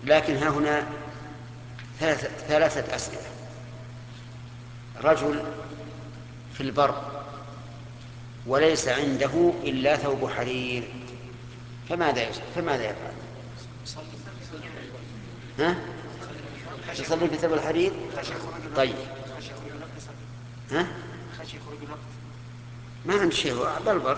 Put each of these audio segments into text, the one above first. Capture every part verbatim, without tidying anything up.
لكن ها هنا ثلاثة, ثلاثة أسئلة. رجل في البر وليس عنده إلا ثوب حرير، فماذا يصنع؟ فماذا يفعل؟ ها؟ يصلي في ثوب الحرير؟ طيب. ها؟ ما عنده شيء، هو بالبر.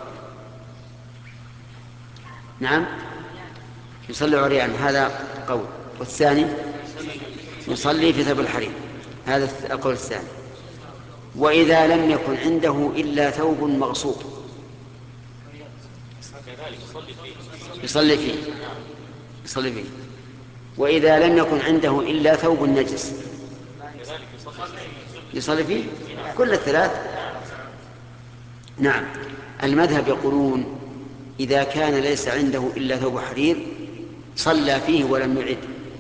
نعم، يصلي عريان، هذا قول. والثاني يصلي في ثوب الحرير، هذا القول الثاني. وإذا لم يكن عنده إلا ثوب مغصوب يصلي فيه يصلي فيه. وإذا لم يكن عنده إلا ثوب نجس يصلي فيه. كل الثلاث. نعم. المذهب يقولون إذا كان ليس عنده إلا ثوب حرير صلى فيه ولم يعد،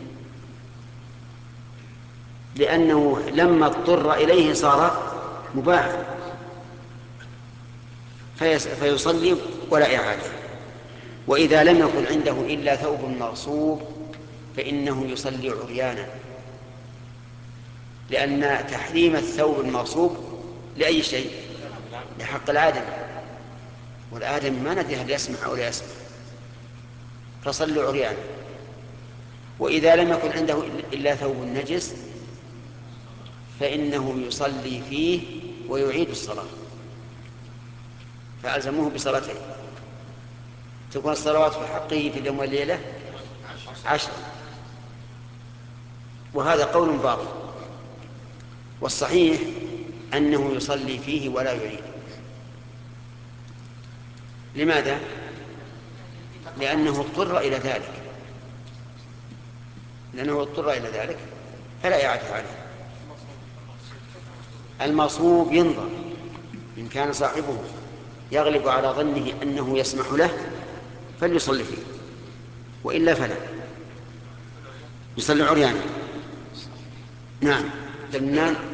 لأنه لما اضطر إليه صار مباحا، فيصلي ولا إعادة. وإذا لم يكن عنده إلا ثوب مغصوب فإنه يصلي عريانا، لأن تحريم الثوب المغصوب لأي شيء؟ لحق الآدمي، والآدمي ما ندري هل يسمح أو لا يسمح، فصلي عريانا. وإذا لم يكن عنده إلا ثوب نجس فإنه يصلي فيه ويعيد الصلاة، فألزموه بصلاتين، تكون الصلوات في حقه في اليوم والليلة عشر. وهذا قول باطل، والصحيح أنه يصلي فيه ولا يعيد. لماذا؟ لأنه اضطر إلى ذلك لأنه اضطر إلى ذلك فلا إعادة عليه. المغصوب ينظر، إن كان صاحبه يغلب على ظنه أنه يسمح له فليصلي فيه، وإلا فلا يصلي عريانا. نعم.